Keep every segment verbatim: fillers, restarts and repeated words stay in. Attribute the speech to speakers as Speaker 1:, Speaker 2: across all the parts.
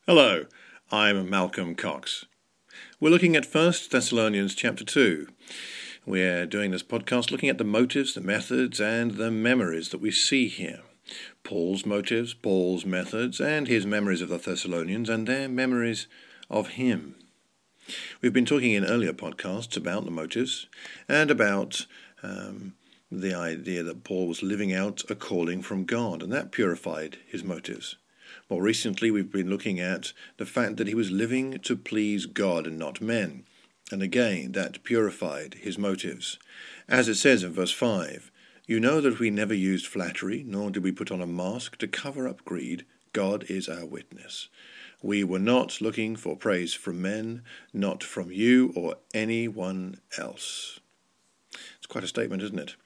Speaker 1: Hello, I'm Malcolm Cox. We're looking at First Thessalonians chapter two. We're doing this podcast looking at the motives, the methods, and the memories that we see here. Paul's motives, Paul's methods, and his memories of the Thessalonians, and their memories of him. We've been talking in earlier podcasts about the motives and about um, the idea that Paul was living out a calling from God, and that purified his motives. More recently, we've been looking at the fact that he was living to please God and not men. And again, that purified his motives. As it says in verse five, "You know that we never used flattery, nor did we put on a mask to cover up greed. God is our witness. We were not looking for praise from men, not from you or anyone else." It's quite a statement, isn't it?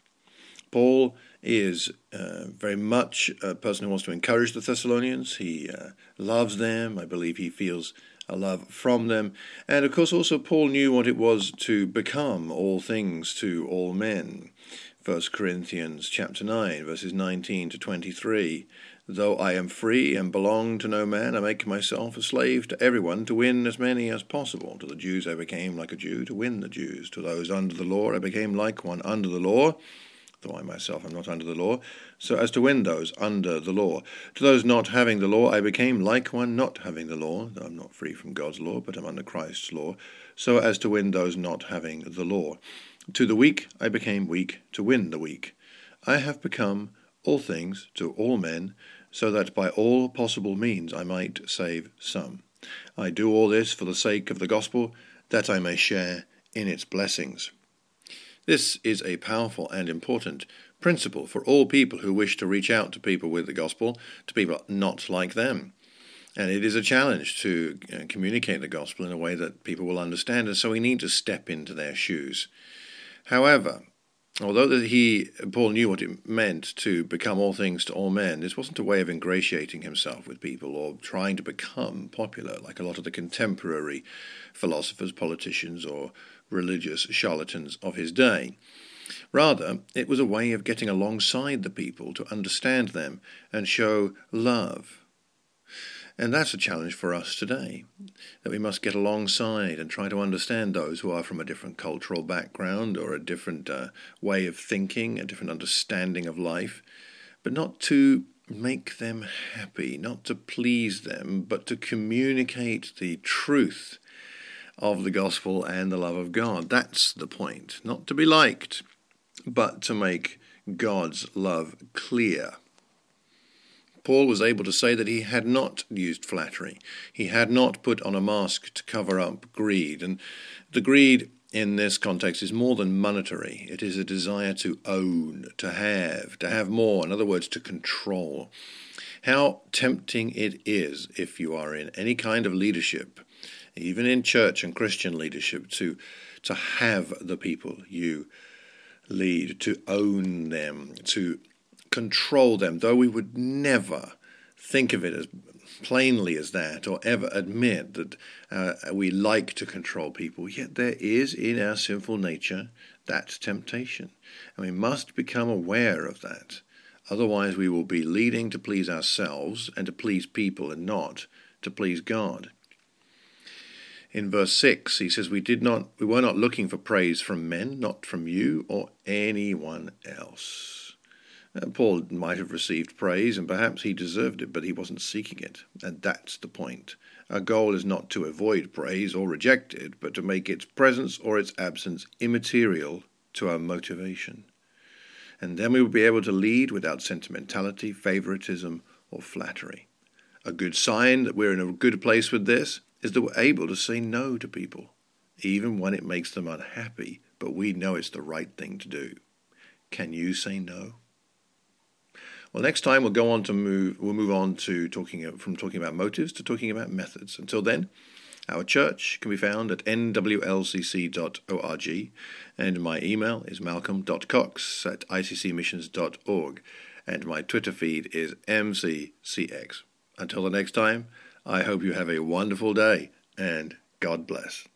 Speaker 1: Paul is uh, very much a person who wants to encourage the Thessalonians. He uh, loves them. I believe he feels a love from them. And of course also Paul knew what it was to become all things to all men. First Corinthians chapter nine, verses nineteen to twenty-three. "Though I am free and belong to no man, I make myself a slave to everyone to win as many as possible. To the Jews I became like a Jew to win the Jews. To those under the law I became like one under the law, though I myself am not under the law, so as to win those under the law. To those not having the law I became like one not having the law, though I am not free from God's law, but am under Christ's law, so as to win those not having the law. To the weak I became weak to win the weak. I have become all things to all men, so that by all possible means I might save some. I do all this for the sake of the gospel, that I may share in its blessings." This is a powerful and important principle for all people who wish to reach out to people with the gospel, to people not like them. And it is a challenge to uh, communicate the gospel in a way that people will understand, and so we need to step into their shoes. However, although that he, Paul knew what it meant to become all things to all men, this wasn't a way of ingratiating himself with people or trying to become popular like a lot of the contemporary philosophers, politicians, or religious charlatans of his day. Rather, it was a way of getting alongside the people to understand them and show love. And that's a challenge for us today, that we must get alongside and try to understand those who are from a different cultural background or a different uh, way of thinking, a different understanding of life, but not to make them happy, not to please them, but to communicate the truth of the gospel and the love of God. That's the point. Not to be liked, but to make God's love clear. Paul was able to say that he had not used flattery. He had not put on a mask to cover up greed. And the greed in this context is more than monetary. It is a desire to own, to have, to have more. In other words, to control. How tempting it is if you are in any kind of leadership, even in church and Christian leadership, to to have the people you lead, to own them, to control them, though we would never think of it as plainly as that or ever admit that uh, we like to control people. Yet there is in our sinful nature that temptation, and we must become aware of that. Otherwise we will be leading to please ourselves and to please people and not to please God. In verse six, he says, we did not, we were not looking for praise from men, not from you or anyone else. Uh, Paul might have received praise, and perhaps he deserved it, but he wasn't seeking it. And that's the point. Our goal is not to avoid praise or reject it, but to make its presence or its absence immaterial to our motivation. And then we will be able to lead without sentimentality, favoritism, or flattery. A good sign that we're in a good place with this is that we're able to say no to people, even when it makes them unhappy, but we know it's the right thing to do. Can you say no? Well, next time we'll go on to move. We'll move on to talking from talking about motives to talking about methods. Until then, our church can be found at n w l c c dot org, and my email is malcolm dot cox at i c c missions dot org, and my Twitter feed is m c c x. Until the next time, I hope you have a wonderful day, and God bless.